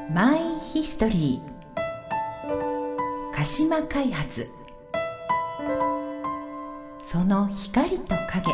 マイヒストリー鹿島開発、その光と影。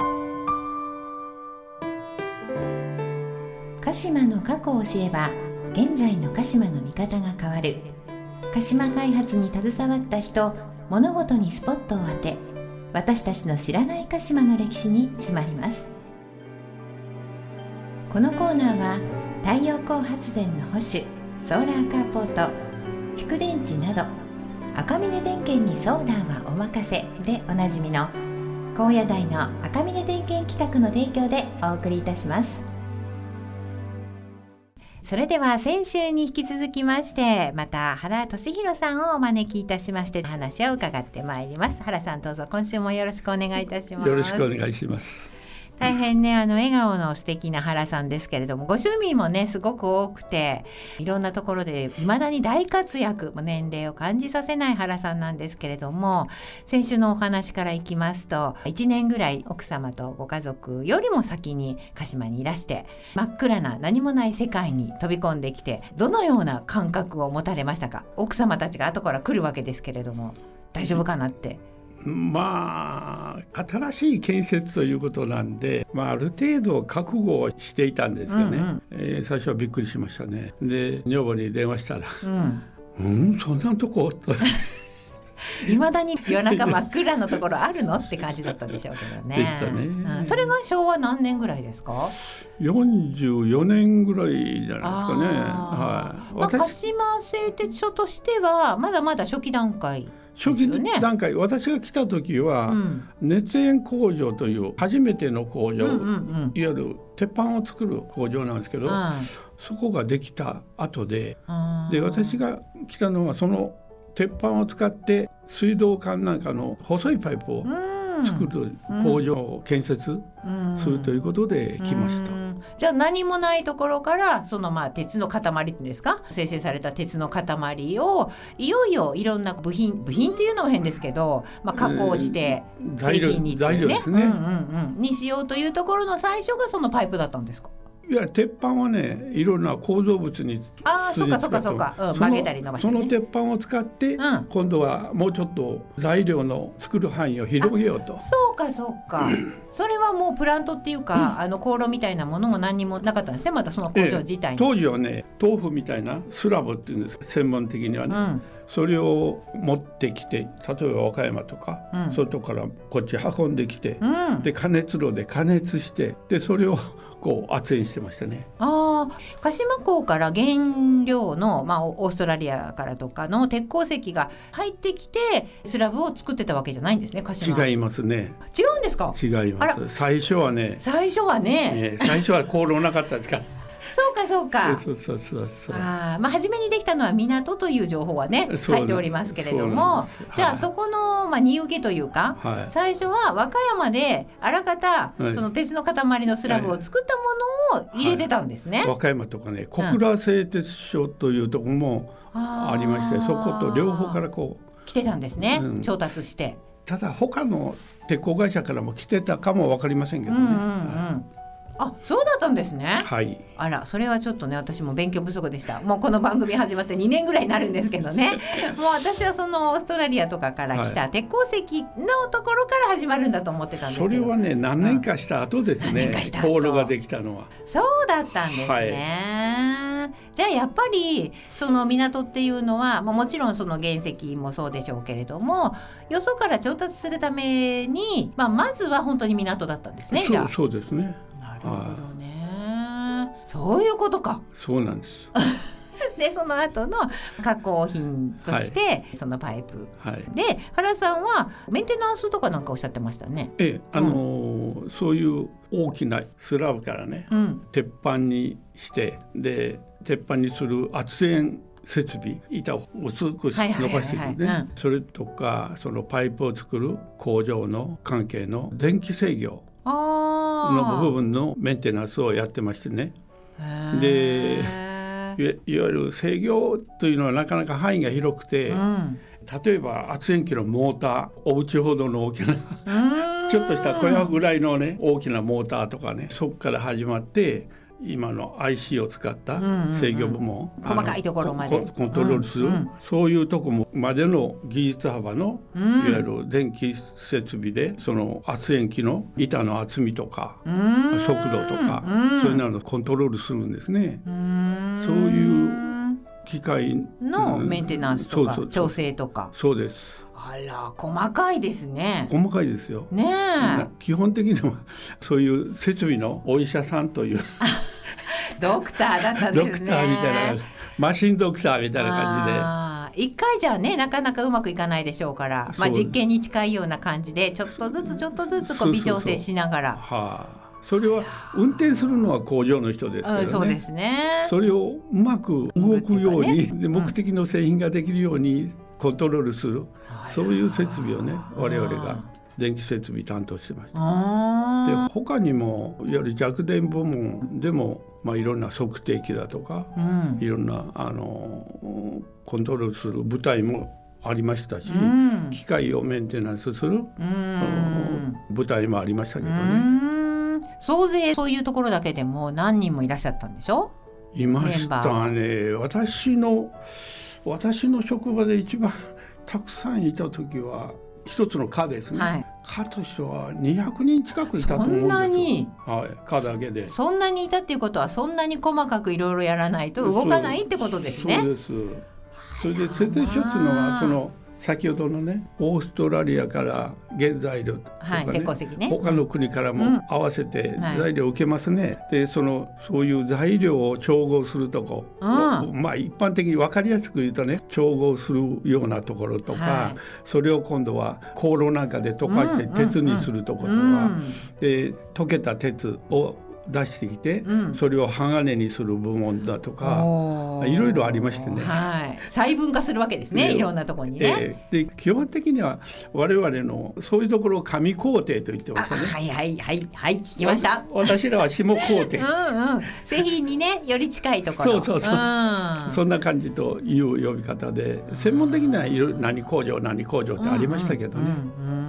鹿島の過去を知れば現在の鹿島の見方が変わる。鹿島開発に携わった人、物事にスポットを当て、私たちの知らない鹿島の歴史に迫ります。このコーナーは太陽光発電の保守、ソーラーカーポート、蓄電池など赤峰電研にソーラーはお任せでおなじみの高野台の赤峰電研企画の提供でお送りいたします。それでは先週に引き続きまして、また原俊弘さんをお招きいたしまして話を伺ってまいります。原さん、どうぞ今週もよろしくお願いいたします。 よろしくお願いします。 大変ね、笑顔の素敵な原さんですけれども、ご趣味もねすごく多くて、いろんなところで未だに大活躍、年齢を感じさせない原さんなんですけれども、先週のお話からいきますと、1年ぐらい奥様とご家族よりも先に鹿島にいらして、真っ暗な何もない世界に飛び込んできて、どのような感覚を持たれましたか？奥様たちが後から来るわけですけれども、大丈夫かなって。 新しい建設ということなんで、ある程度覚悟をしていたんですよね、最初はびっくりしましたね。で女房に電話したら、そんなとこといまだに夜中真っ暗なところあるのって感じだったでしょうけどね。 でしたね、 それが昭和何年ぐらいですか ？44年ぐらいじゃないですかね。 鹿島製鉄所としてはまだまだ初期段階、 初期段階、私が来た時は、熱塩工場という初めての工場、いわゆる鉄板を作る工場なんですけど、そこができた後で、私が来たのはその鉄板を使って水道管なんかの細いパイプを作る工場を建設するということで来ました。 じゃあ何もないところからその鉄の塊っていうんですか、生成された鉄の塊をいよいよいろんな部品っていうのも変ですけど、加工して製品にっていうね、にしようというところの最初がそのパイプだったんですか？ いや、鉄板はね、いろんな構造物にそうか、曲げたり伸ばして、 その鉄板を使って、今度はもうちょっと材料の作る範囲を広げようと。 そうかそれはもうプラントっていうか香炉みたいなものも何にもなかったんですね、またその工場自体に。 当時はね、豆腐みたいなスラブっていうんですか、専門的にはね、それを持ってきて、例えば和歌山とか、外からこっち運んできて、で加熱炉で加熱して、でそれをこう圧煙してましたね。 鹿島港から原料の、オーストラリアからとかの鉄鉱石が入ってきてスラブを作ってたわけじゃないんですね、鹿島。 違いますね。 違うんですか？ 違います。最初は最初は香炉なかったですからそうかそう初めにできたのは港という情報はね入っておりますけれども、じゃあそこの、荷受けというか、最初は和歌山であらかた、その鉄の塊のスラブを作ったものを入れてたんですね、 和歌山とかね、小倉製鉄所というところもありまして、そこと両方からこう来てたんですね、調達して。 ただ他の鉄鋼会社からも来てたかも分かりませんけどね、 そうだったんですね。 あら、それはちょっとね、私も勉強不足でした。もうこの番組始まって2年ぐらいになるんですけどねもう私はそのオーストラリアとかから来た鉄鉱石のところから始まるんだと思ってたんですけど、 それはね、何年かした後ですね、香炉ができたのは。 そうだったんですね、じゃあやっぱりその港っていうのは、もちろんその原石もそうでしょうけれども、よそから調達するために、まずは本当に港だったんですね。じゃあそうですね。 なるほどね、そういうことか。 そうなんですでその後の加工品として、そのパイプ、で原さんはメンテナンスとかなんかおっしゃってましたね。 そういう大きなスラブからね、鉄板にして、で鉄板にする圧煙設備、板を薄く伸ばしていくね、それとかそのパイプを作る工場の関係の電気制御の部分のメンテナンスをやってましてね。でいわゆる制御というのはなかなか範囲が広くて、例えば圧煙機のモーター、お家ほどの大きなちょっとした小屋ぐらいのね大きなモーターとかね、そこから始まって、 今の IC を使った制御部門、 細かいところまでコントロールする、そういうところまでの技術幅の、いわゆる電気設備でその圧延機の板の厚みとか、速度とか、そういうのをコントロールするんですね。そういう機械のメンテナンスとか、調整とか。 そうです。 あら、細かいですね。 細かいですよ。 ねえ。 基本的にはそういう設備のお医者さんというドクターだったんですね。 ドクターみたいな、マシンドクターみたいな感じで。一回じゃね、なかなかうまくいかないでしょうから、実験に近いような感じでちょっとずつこう微調整しながら。 それは運転するのは工場の人ですけどね、 そうですね。 それをうまく動くように、で目的の製品ができるようにコントロールする、そういう設備をね、我々が電気設備担当してました。で他にもいわゆる弱電部門でも、いろんな測定器だとか、いろんなコントロールする部隊もありましたし、機械をメンテナンスする部隊もありましたけどね。 総勢そういうところだけでも何人もいらっしゃったんでしょ？ いましたね。私の職場で一番たくさんいた時は一つの課ですね、課としては200人近くいたと思うんですよ。 そんなに、 課だけでそんなにいたっていうことは、そんなに細かくいろいろやらないと動かないってことですね。 そうです。それで設定書っていうのはその先ほどのね、オーストラリアから原材料とかね、他の国からも合わせて材料を受けますね。でそういう材料を調合するとこ、一般的に分かりやすく言うとね、調合するようなところとか、それを今度は香炉なんかで溶かして鉄にするところとか、で溶けた鉄を出してきて、それを鋼にする部門だとか、いろいろありましてね、 細分化するわけですね、いろんなところにね。 で基本的には我々のそういうところを上工程と言ってましたね。 聞きました。 私らは下工程製品にね、より近いところ。 そうそんな感じという呼び方で、専門的には何工場ってありましたけどね。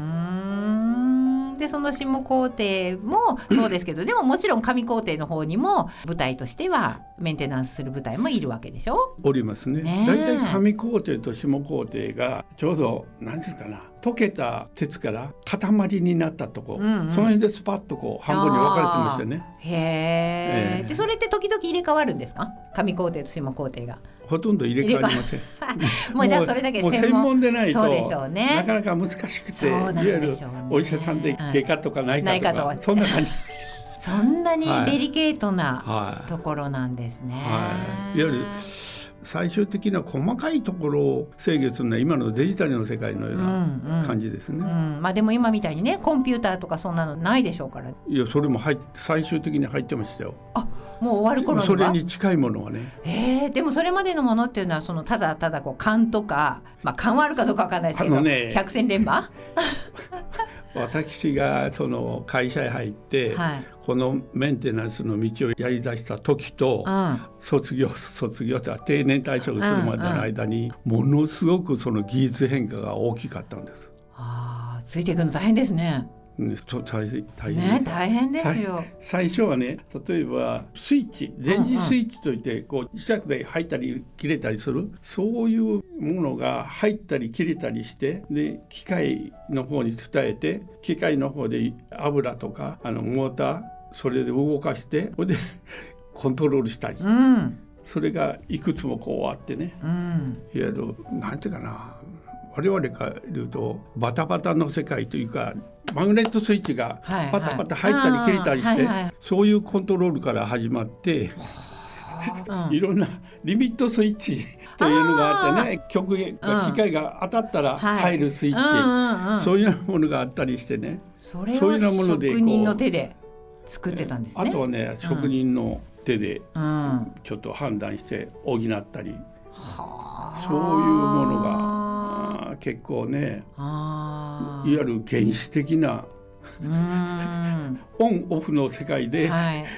でその下工程もそうですけどでももちろん上工程の方にも部隊としてはメンテナンスする部隊もいるわけでしょ？ おりますね。だいたい上工程と下工程がちょうど何ですかな、溶けた鉄から塊になったとこ、その辺でスパッとこう半分に分かれてましたね。 でそれって時々入れ替わるんですか？上工程と下工程がほとんど入れ替わりません。 もうじゃあそれだけ専門でないとそうでしょう、ね、 なかなか難しくて、いわゆるお医者さんで外科とか内科とか、そんな感じ。 そんなにデリケートなところなんですね。 いわゆる最終的な細かいところを制御するのは今のデジタルの世界のような感じですね。 でも今みたいにね、コンピューターとかそんなのないでしょうから。 いや、それも最終的に入ってましたよ。 もう終わる頃にはそれに近いものはね。 でもそれまでのものっていうのはただただこう勘とか、勘はあるかどうかわかんないですけど、百戦錬磨私がその会社へ入って、このメンテナンスの道をやりだした時と、卒業とは定年退職するまでの間に、ものすごくその技術変化が大きかったんです。 ついていくの大変ですね。大変ですよ。 最初はね、例えばスイッチ、電磁スイッチといってこう磁石で入ったり切れたりする、そういうものが入ったり切れたりして、で機械の方に伝えて、機械の方で油とかモーター、それで動かして、それでコントロールしたり、それがいくつもこうあってね、いわゆるなんていうかな、我々から言うとバタバタの世界というか、マグネットスイッチがパタパタ入ったり切れたりして、そういうコントロールから始まって、いろんなリミットスイッチというのがあってね、機械が当たったら入るスイッチ、そういうものがあったりしてね、 それは職人の手で作ってたんですね。 あとはね、職人の手でちょっと判断して補ったり、そういうものが結構ね、いわゆる原始的なオンオフの世界で、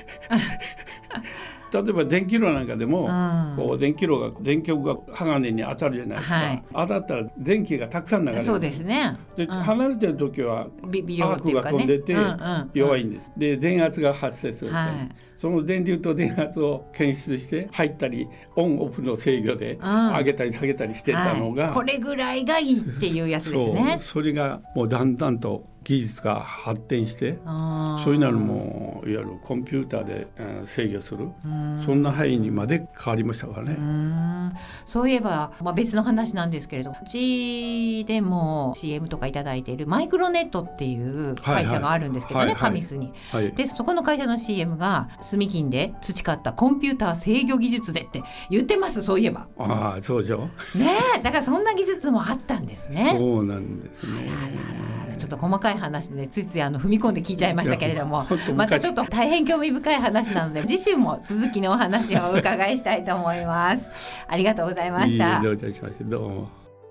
例えば電気炉なんかでも、こう電極が鋼に当たるじゃないですか、当たったら電気がたくさん流れる。 そうですね。 で離れてる時はアークが飛んでて弱いんです。で電圧が発生するんですよ、 その電流と電圧を検出して入ったりオンオフの制御で上げたり下げたりしてたのが、 これぐらいがいいっていうやつですね。 それがもうだんだんと技術が発展して、そういうのもいわゆるコンピューターで制御する、そんな範囲にまで変わりましたからね。 そういえば、別の話なんですけれど、うちでも CM とかいただいているマイクロネットっていう会社があるんですけどね、神栖に、でそこの会社の CM が住金で培ったコンピューター制御技術でって言ってます。そういえばそうでしょね。だからそんな技術もあったんですね。 そうなんですね。 ちょっと細かい話でついつい踏み込んで聞いちゃいましたけれども、またちょっと大変興味深い話なので次週も続きのお話をお伺いしたいと思います。ありがとうございました。 どういたしまして。どうも。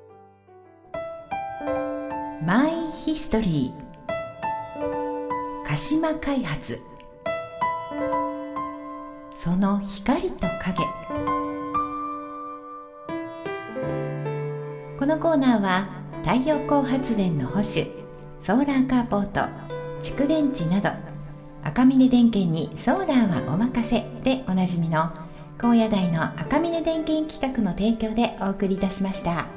マイヒストリー、鹿島開発、その光と影。このコーナーは太陽光発電の保守、ソーラーカーポート、蓄電池など赤峰電研にソーラーはお任せでおなじみの高野台の赤峰電研企画の提供でお送りいたしました。